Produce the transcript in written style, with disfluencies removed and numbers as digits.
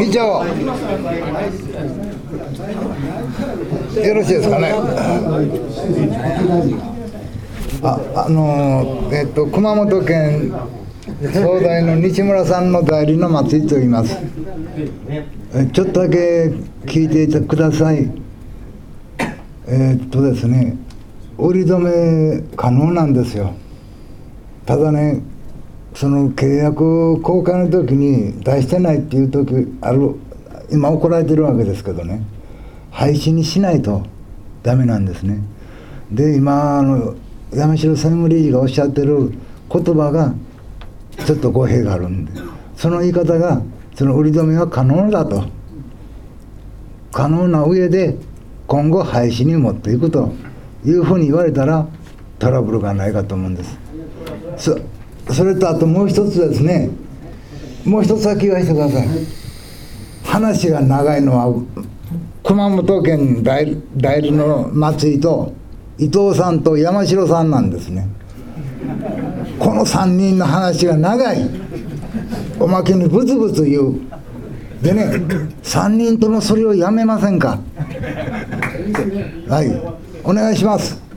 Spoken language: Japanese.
議長、よろしいですかね。熊本県総代の西村さんの代理の松井と言います。ちょっとだけ聞いてください。ですね、売り止め可能なんですよ。ただね、その契約更改の時に出してないっていう時ある、今怒られてるわけですけどね、廃止にしないとダメなんですね。で、今山城専務理事がおっしゃってる言葉がちょっと語弊があるんで、その言い方がその売り止めは可能だと、可能な上で今後廃止に持っていくというふうに言われたらトラブルがないかと思うんです。それとあともう一つですね、もう一つだけ言わせてください。話が長いのは熊本県代理の松井と伊藤さんと山城さんなんですね。この3人の話が長い。おまけにブツブツ言う。でね、3人ともそれをやめませんか。はい、お願いします。